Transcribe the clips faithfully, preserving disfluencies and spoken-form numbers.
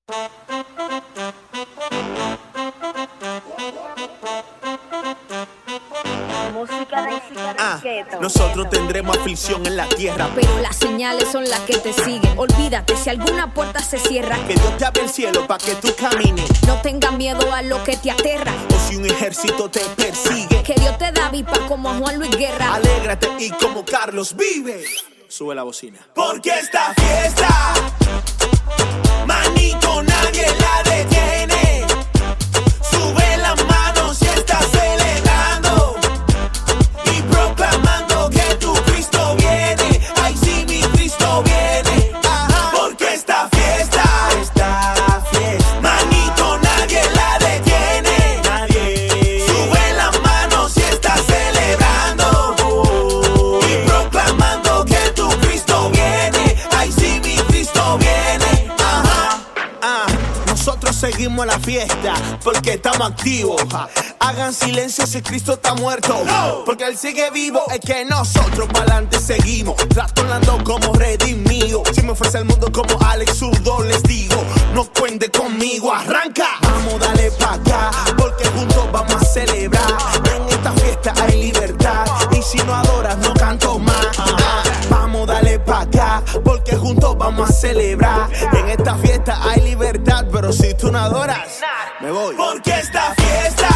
Música de Ah, nosotros tendremos aflicción en la tierra, pero las señales son las que te siguen. Olvídate si alguna puerta se cierra. Que Dios te abre el cielo para que tú camines. No tengas miedo a lo que te aterra. O si un ejército te persigue, Que Dios te da vipa como a Juan Luis Guerra. alégrate y como Carlos vive. Sube la bocina. Porque esta fiesta, manito, nadie la detiene. Sube las manos si estás celebrando y proclamando que tu Cristo viene. Ay, sí, mi Cristo viene. Ajá. Porque esta fiesta, esta fiesta, manito, nadie la detiene. Nadie. Sube las manos si estás celebrando y proclamando que tu Cristo viene. Ay, sí, mi Cristo viene. Ajá. Ah, nosotros seguimos la fiesta porque estamos activos. Ja. Hagan silencio si Cristo está muerto, no. Porque Él sigue vivo, es que nosotros pa'lante seguimos, trastornando como redimido. Si me ofrece el mundo como Alex Zurdo, les digo, no cuente conmigo, arranca. Vamos, dale pa' acá, porque juntos vamos a celebrar. En esta fiesta hay libertad, y si no adoras no canto más. Ah, vamos, dale pa' acá, porque juntos vamos a celebrar. En esta fiesta hay libertad, pero si tú no adoras, me voy. Porque esta fiesta,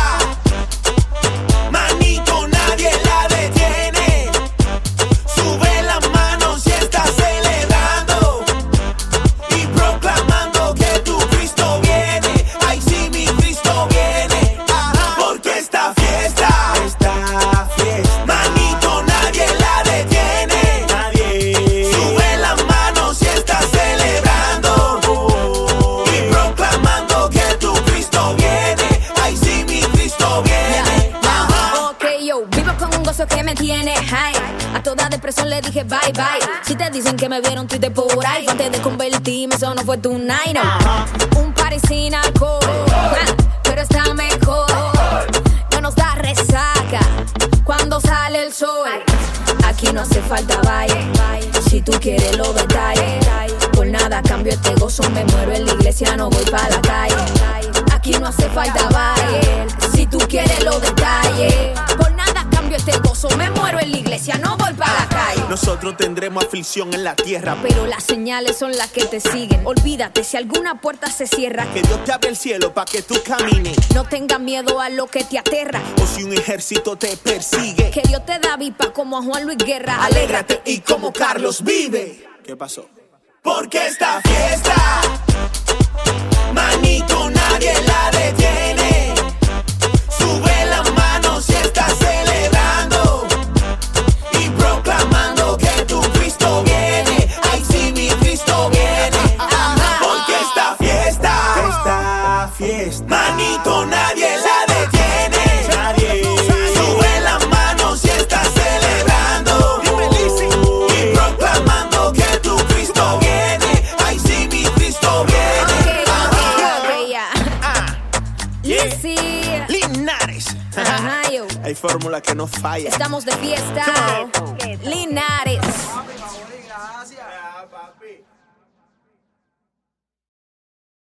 manito, nadie la detiene. Sube las manos si estás celebrando y proclamando que tu Cristo viene. Ay, sí, mi Cristo viene. Ajá. Porque esta fiesta, esta fiesta, manito, nadie la detiene. Nadie. Sube las manos si estás celebrando y proclamando que tu Cristo viene. Ay, sí, mi Cristo viene. Ajá. Ok, yo vivo con un gozo que me tiene high. A toda depresión le dije bye bye. Si te dicen que me vieron Twitter por ahí, antes de convertirme, eso no fue tu night. No. Un party sin alcohol, ah, pero está mejor. No nos da resaca cuando sale el sol. Aquí no hace falta baile. Si tú quieres los detalles, por nada cambio este gozo. Me muero en la iglesia, no voy pa' la calle. Aquí no hace falta baile. Si tú quieres los detalles, por nada cambio este gozo. Me muero en la iglesia, no voy pa' la calle. Nosotros tendremos aflicción en la tierra, Pero las señales son las que te siguen. Olvídate si alguna puerta se cierra. que Dios te abre el cielo para que tú camines. No tengas miedo a lo que te aterra. O si un ejército te persigue, Que Dios te da vipa como a Juan Luis Guerra. alégrate y como Carlos vive. ¿Qué pasó? Porque esta fiesta, manito, nadie la detiene. Sube las manos si estás celebrando y proclamando que tu Cristo viene. Ay, sí, mi Cristo viene. Ajá. Porque esta fiesta, esta fiesta, manito, nadie la detiene. Nadie. Sube las manos si estás celebrando y proclamando que tu Cristo viene. Ay, sí, mi Cristo viene. Ok, Ajá. ok, ok, ya. Ah, Lizzy. Linares. Ajá, yo. Hay fórmula que no falla. Estamos de fiesta. Come Linares.